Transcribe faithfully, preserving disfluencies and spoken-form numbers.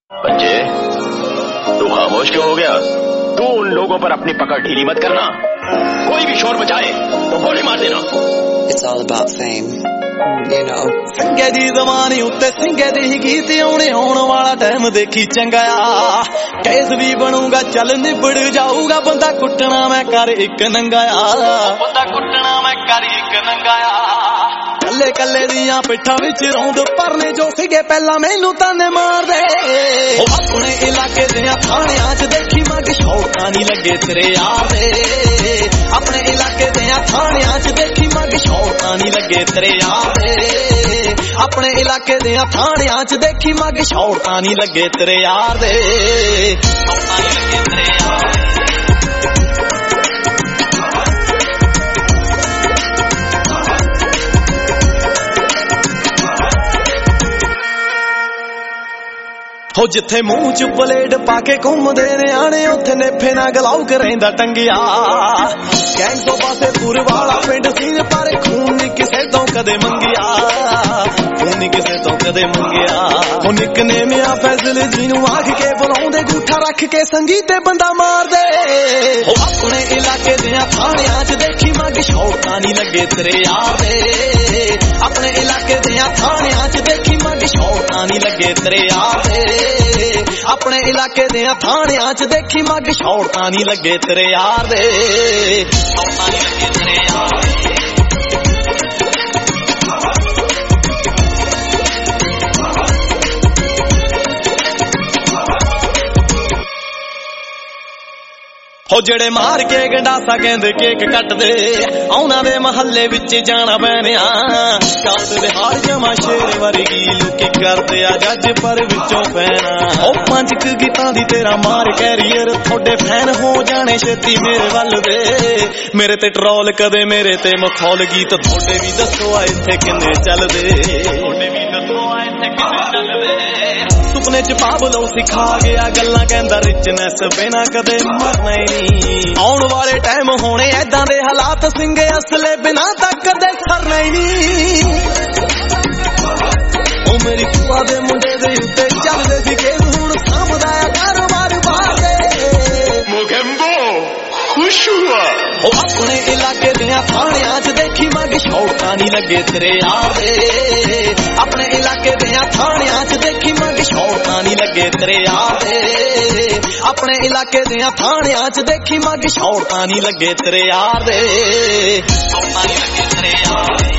बच्चे, तू खामोश क्यों हो गया? तू उन लोगों पर अपनी पकड़ ढीली मत करना। कोई भी शोर मचाए तो गोली मार देना। It's all about fame, you know. संगे दी ज़माने उत्ते संगे दे ही गीत आने आने वाला टाइम देखी चंगा आ। केस भी बनूंगा चल निबड़ जाऊगा बंदा कुटना मैं कर एक नंगा आ। बंदा कुटना मैं कर एक नंगा आ। कल्ले कल्ले दियां पिठा विच रौंद परने जो सीगे पहला मैनू ताने मार दे। ओ अपने इलाके दियां थाणियां च देखी मग शौका नहीं लगे तेरे यार दे। अपने इलाके दियां थाणियां च देखी मग शौका नहीं लगे तेरे यार दे। अपने इलाके दियां थाणियां च देखी मग शौका नहीं लगे तेरे यार दे। शौका नहीं लगे तेरे यार दे। हो जिथे मुंह च पलेट पाके घूमदे ने आने उथे नेफे ना गलाऊ करेंदा टंगिया। गैंग तो पासे पूरे वाला पिंड सीन पर खून नहीं किसे तो कदे मंगिया। खून नहीं किसे तो कदे मंगिया। हो निकने में आ फैसले जीनू आख के बुलाउंदे गूठा रख के संगीते बंदा मार दे। हो अपने इलाके दियां थाणियां च देखी मग शौका नहीं लगे तेरे यार दे। अपने इलाके दियां थाणियां च देखी मग शौका नहीं लगे तेरे यार दे। अपने इलाके दियां थाणियां च देखी मग शौका नहीं लगे तेरे यार दे। शौका नहीं लगे तेरे यार दे। हो जेड़े मार के गंडासा कहंदे केक कट दे औना दे महल्ले विच जाना पैणिया। कास दे हार जमा शेर वर्गी लुकी करदे आ जज पर विचों पैना। ओ पंज क गीतां दी तेरा मार कैरियर थोड़े फैन हो जाने छेती मेरे वल दे। मेरे ते ट्रोल कदे मेरे ते मखौल गीत थोड़े भी दसो आ इत्थे किन्ने चलदे। थोड़े भी दसो आ इत्थे किन्ने चलदे। सुपने च पाबलो सिखा गया गल्लां कहंदा रिचनेस बिना कदे मरना ही। आउण वाले टाइम होने ऐदां दे हालात सिंगे असले बिना तक कदे सरना ही नहीं। ओ मेरी भूआ दे मुंडे दे उत्ते चलदे सी केस हुण सामदा आ कारोबार बाहर दे। मोगेंबो खुश हुआ। ओ अपने इलाके दियां थाणियां च देखी मग शौका नहीं लगे तेरे यार दे। अपने इलाके दियां थाणियां च देखी मग शौका नहीं लगे तेरे यार दे। अपने इलाके दियां थाणियां च देखी मग शौका नहीं लगे तेरे यार दे। शौका नहीं लगे तेरे यार दे।